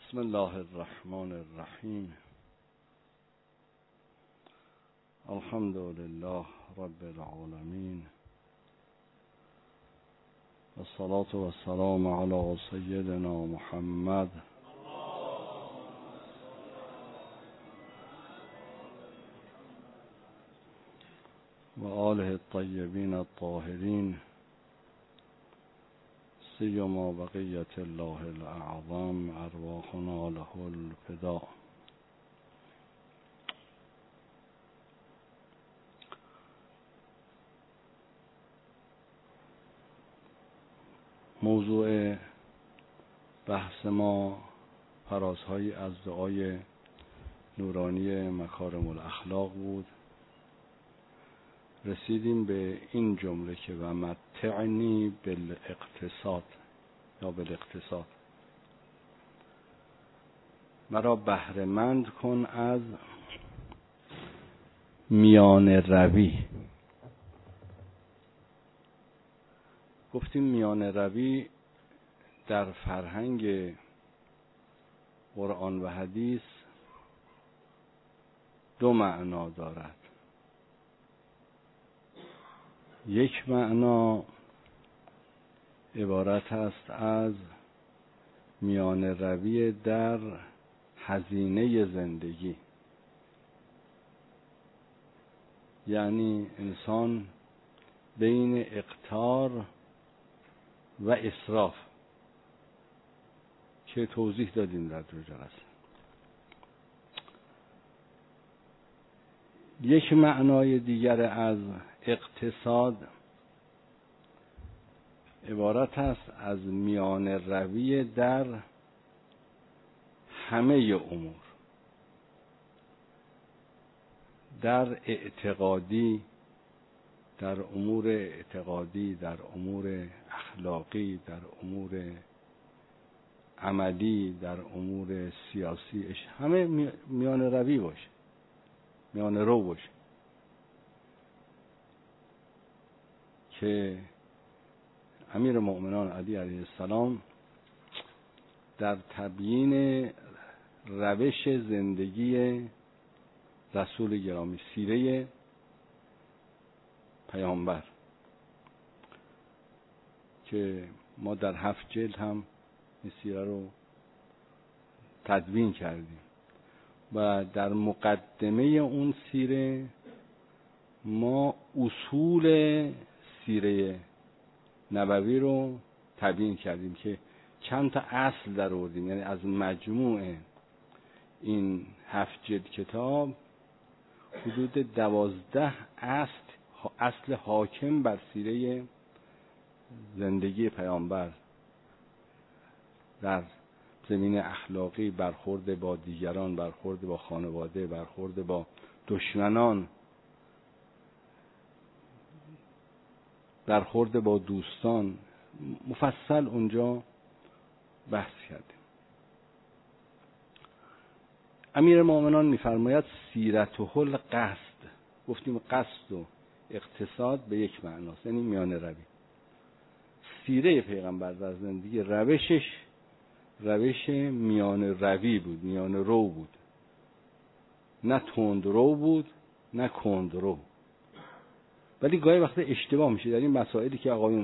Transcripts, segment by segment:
بسم الله الرحمن الرحیم. الحمد لله رب العالمین، والصلاة والسلام علی سیدنا محمد و آله الطیبین الطاهرین، سیما بقیت الله الاعظم ارواحنا له الفداء. موضوع بحث ما فرازهایی از دعای نورانی مکارم الاخلاق بود. رسیدیم به این جمله که و متعنی بالاقتصاد یا بالاقتصاد، مرا بهره‌مند کن از میان روی. گفتیم میان روی در فرهنگ قرآن و حدیث دو معنا دارد. یک معنا عبارت است از میان روی در هزینه زندگی، یعنی انسان بین اقتار و اسراف که توضیح دادیم در دو جلسه. یک معنای دیگر از اقتصاد عبارت است از میان روی در همه امور، در اعتقادی، در امور اعتقادی، در امور اخلاقی، در امور عملی، در امور سیاسی، همه میان روی باشه، میان رو باشه، که امیر مؤمنان علی علیه السلام در تبیین روش زندگی رسول گرامی، سیره پیامبر که ما در 7 جلد هم این سیره رو تدوین کردیم و در مقدمه اون سیره ما اصول سیره نبوی رو تبیین کردیم که چند تا اصل در آوردیم، یعنی از مجموع این 7 جلد کتاب حدود 12 اصل حاکم بر سیره زندگی پیامبر در زمینه اخلاقی، برخورد با دیگران، برخورد با خانواده، برخورد با دشمنان، برخورد با دوستان، مفصل اونجا بحث کردیم. امیر مومنان می‌فرماید سیرته القصد. گفتیم قصد و اقتصاد به یک معناست، یعنی میان روی. سیره پیغمبر در زندگی روشش روش میان روی بود، میان رو بود، نه تند رو بود نه کند رو. ولی گاهی وقتا اشتباه میشه در این مسائلی که آقایون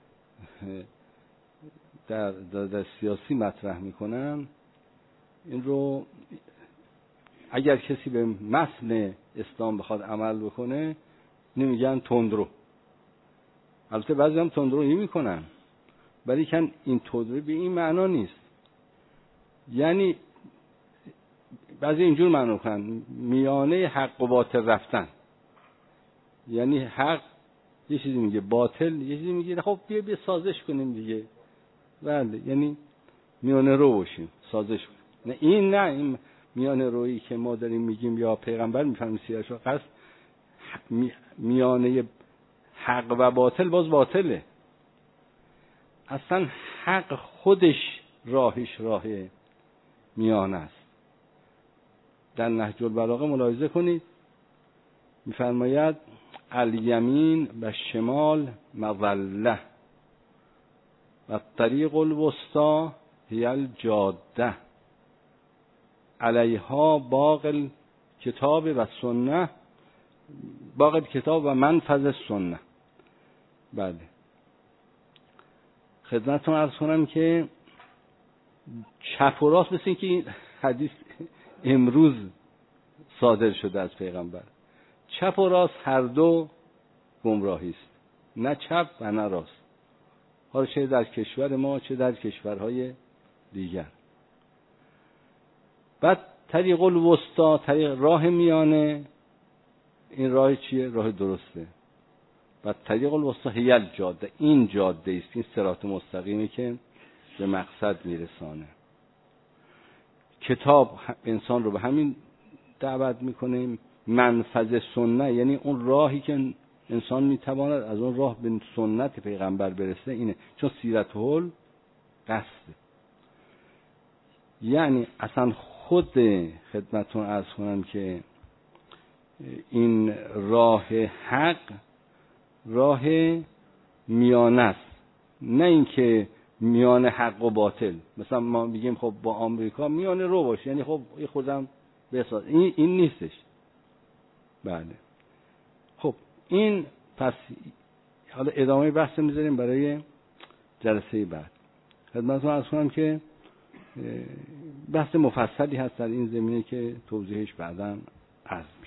در سیاسی مطرح میکنن. این رو اگر کسی به متن اسلام بخواد عمل بکنه نمیگن تندرو. البته بعضی هم تندرویی میکنن، ولی کن این تندرویی به این معنا نیست. یعنی بعضی اینجور معنا کنن میانه حق و باطل رفتن، یعنی حق یه چیزی میگه، باطل یه چیزی میگه، خب بیا سازش کنیم دیگه. بله، یعنی میانه رو باشیم، سازش کنیم. این میانه رویی که ما داریم میگیم یا پیغمبر میفهمیم سیرش رو قصد میانه حق و باطل باز باطله. اصلا حق خودش راهش راه میانه است. در نهج البلاغه ملاحظه کنید میفرماید الیمین و شمال مظله و طریق الوسطی هی الجاده. علیها باقی کتاب و سنت، باقی کتاب و منفذ سنت. بله خدمتتون عرض کنم که چپ و راست، مثل این که این حدیث امروز صادر شده از پیغمبر، چپ و راست هر دو گمراهی است، نه چپ و نه راست، حالا چه در کشور ما چه در کشورهای دیگر. بعد طریق الوسطی، طریق راه میانه، این راه چیه؟ راه درسته. بعد طریق الوسطی هی الجاده، این جاده است، این صراط مستقیمی که به مقصد میرسانه. کتاب انسان رو به همین دعوت میکنه. منفذ سنت یعنی اون راهی که انسان میتواند از اون راه به سنت پیغمبر برسه، اینه، چون سیرت هول قصد. یعنی اصلا خود خدمتون عرض کنم که این راه حق راه میانه است، نه اینکه میان حق و باطل. مثلا ما میگیم خب با آمریکا میانه رو باش، یعنی خب خودم بساز، این نیستش. بله خب این پس حالا ادامه بحث میذاریم برای جلسه بعد. خدمتتون عرض کنم که بحث مفصلی هست در این زمینه که توضیحش بعداً عرض